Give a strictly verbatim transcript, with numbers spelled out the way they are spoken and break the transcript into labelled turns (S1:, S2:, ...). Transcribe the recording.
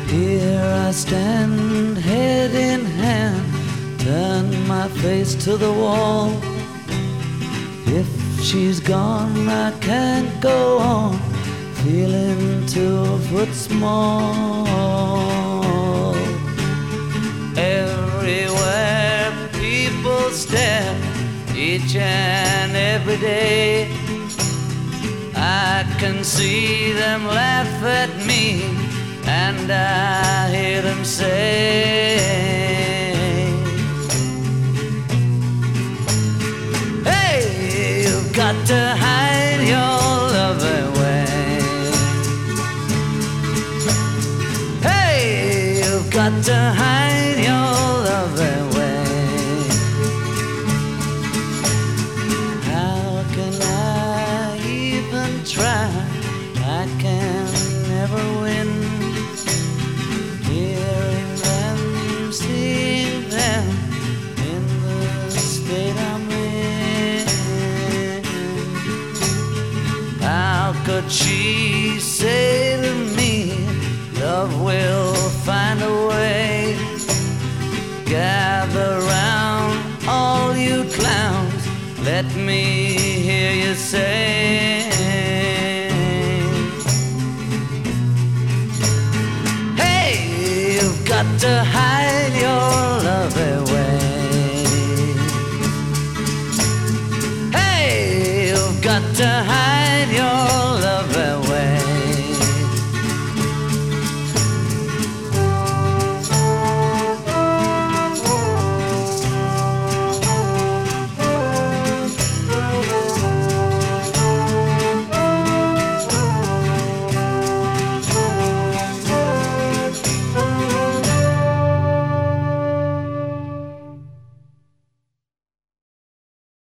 S1: Here I stand, head in hand, turn my face to the wall. If she's gone, I can't go on, feeling two foot small. Everywhere people stare, each and every day. I can see them laugh at me, and I hear them say, hey, you've got to hide your love away. Hey, you've got to hide your love away. How can I even try? I can never win. Hearing them, seeing them in the state I'm in. How could she say to me, love will find a way? Gather round, all you clowns, let me hear you say, got to hide your love away.